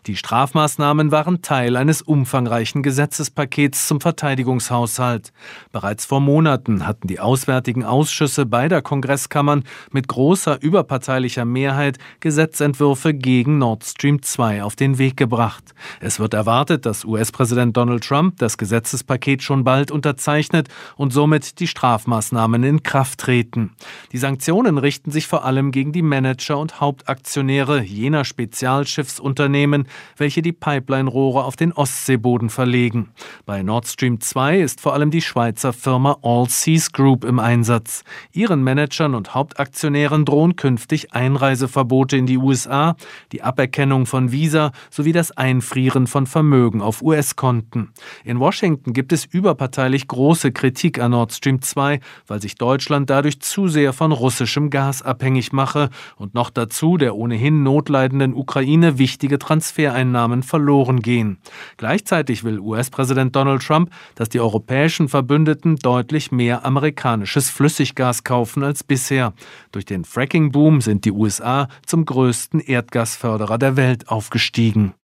Die Strafmaßnahmen waren Teil eines umfangreichen Gesetzespakets zum Verteidigungshaushalt. Bereits vor Monaten hatten die auswärtigen Ausschüsse beider Kongresskammern mit großer überparteilicher Mehrheit Gesetzentwürfe gegen Nord Stream 2 auf den Weg gebracht. Es wird erwartet, dass US-Präsident Donald Trump das Gesetzespaket schon bald unterzeichnet und somit die Strafmaßnahmen in Kraft treten. Die Sanktionen richten sich vor allem gegen die Manager und Hauptaktionäre jener Spezialschiffsunternehmen, welche die Pipeline-Rohre auf den Ostseeboden verlegen. Bei Nord Stream 2 ist vor allem die Schweizer Firma All Seas Group im Einsatz. Ihren Managern und Hauptaktionären drohen künftig Einreiseverbote in die USA, die Aberkennung von Visa sowie das Einfrieren von Vermögen auf US-Konten. In Washington gibt es überparteilich große Kritik an Nord Stream 2, weil sich Deutschland dadurch zu sehr von russischem Gas abhängig mache und noch dazu der ohnehin notleidenden Ukraine wichtige Transfereinnahmen verloren gehen. Gleichzeitig will US-Präsident Donald Trump, dass die europäischen Verbündeten deutlich mehr amerikanisches Flüssiggas kaufen als bisher. Durch den Fracking-Boom sind die USA zum größten Erdgasförderer der Welt aufgestiegen.